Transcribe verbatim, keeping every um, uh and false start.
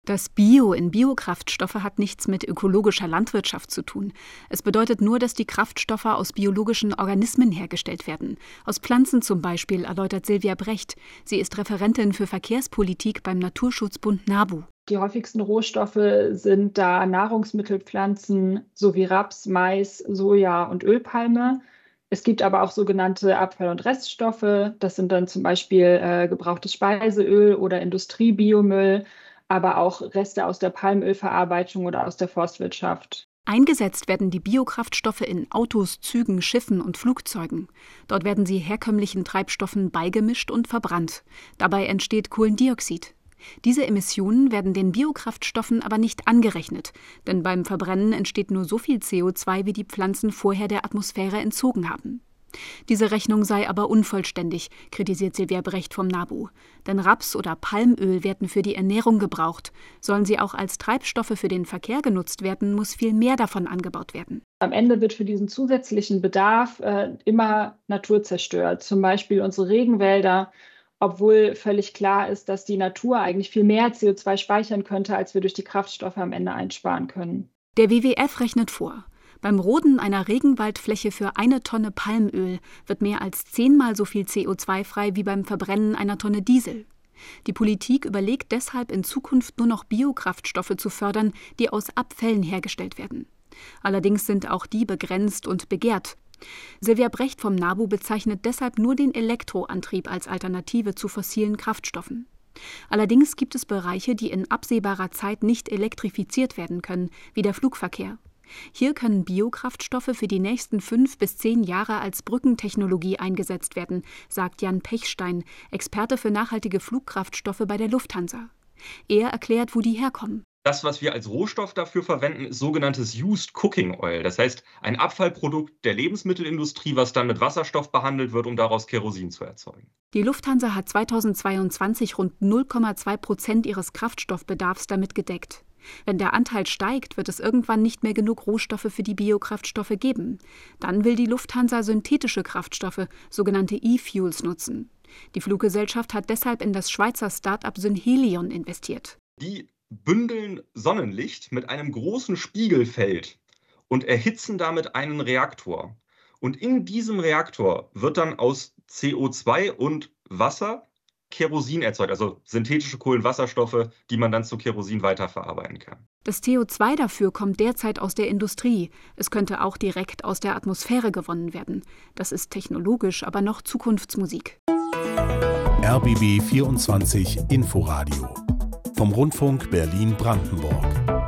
Das Bio in Biokraftstoffe hat nichts mit ökologischer Landwirtschaft zu tun. Es bedeutet nur, dass die Kraftstoffe aus biologischen Organismen hergestellt werden. Aus Pflanzen zum Beispiel, erläutert Silvia Brecht. Sie ist Referentin für Verkehrspolitik beim Naturschutzbund NABU. Die häufigsten Rohstoffe sind da Nahrungsmittelpflanzen sowie Raps, Mais, Soja und Ölpalme. Es gibt aber auch sogenannte Abfall- und Reststoffe. Das sind dann zum Beispiel äh, gebrauchtes Speiseöl oder Industriebiomüll, aber auch Reste aus der Palmölverarbeitung oder aus der Forstwirtschaft. Eingesetzt werden die Biokraftstoffe in Autos, Zügen, Schiffen und Flugzeugen. Dort werden sie herkömmlichen Treibstoffen beigemischt und verbrannt. Dabei entsteht Kohlendioxid. Diese Emissionen werden den Biokraftstoffen aber nicht angerechnet, denn beim Verbrennen entsteht nur so viel C O zwei, wie die Pflanzen vorher der Atmosphäre entzogen haben. Diese Rechnung sei aber unvollständig, kritisiert Silvia Brecht vom NABU. Denn Raps oder Palmöl werden für die Ernährung gebraucht. Sollen sie auch als Treibstoffe für den Verkehr genutzt werden, muss viel mehr davon angebaut werden. Am Ende wird für diesen zusätzlichen Bedarf äh, immer Natur zerstört, zum Beispiel unsere Regenwälder, obwohl völlig klar ist, dass die Natur eigentlich viel mehr C O zwei speichern könnte, als wir durch die Kraftstoffe am Ende einsparen können. Der W W F rechnet vor. Beim Roden einer Regenwaldfläche für eine Tonne Palmöl wird mehr als zehnmal so viel C O zwei frei wie beim Verbrennen einer Tonne Diesel. Die Politik überlegt deshalb in Zukunft nur noch Biokraftstoffe zu fördern, die aus Abfällen hergestellt werden. Allerdings sind auch die begrenzt und begehrt. Silvia Brecht vom NABU bezeichnet deshalb nur den Elektroantrieb als Alternative zu fossilen Kraftstoffen. Allerdings gibt es Bereiche, die in absehbarer Zeit nicht elektrifiziert werden können, wie der Flugverkehr. Hier können Biokraftstoffe für die nächsten fünf bis zehn Jahre als Brückentechnologie eingesetzt werden, sagt Jan Pechstein, Experte für nachhaltige Flugkraftstoffe bei der Lufthansa. Er erklärt, wo die herkommen. Das, was wir als Rohstoff dafür verwenden, ist sogenanntes Used Cooking Oil. Das heißt, ein Abfallprodukt der Lebensmittelindustrie, was dann mit Wasserstoff behandelt wird, um daraus Kerosin zu erzeugen. Die Lufthansa hat zweitausendzweiundzwanzig rund null Komma zwei Prozent ihres Kraftstoffbedarfs damit gedeckt. Wenn der Anteil steigt, wird es irgendwann nicht mehr genug Rohstoffe für die Biokraftstoffe geben. Dann will die Lufthansa synthetische Kraftstoffe, sogenannte E-Fuels, nutzen. Die Fluggesellschaft hat deshalb in das Schweizer Start-up Synhelion investiert. Die bündeln Sonnenlicht mit einem großen Spiegelfeld und erhitzen damit einen Reaktor. Und in diesem Reaktor wird dann aus C O zwei und Wasser Kerosin erzeugt, also synthetische Kohlenwasserstoffe, die man dann zu Kerosin weiterverarbeiten kann. Das C O zwei dafür kommt derzeit aus der Industrie. Es könnte auch direkt aus der Atmosphäre gewonnen werden. Das ist technologisch, aber noch Zukunftsmusik. R B B vierundzwanzig Inforadio vom Rundfunk Berlin-Brandenburg.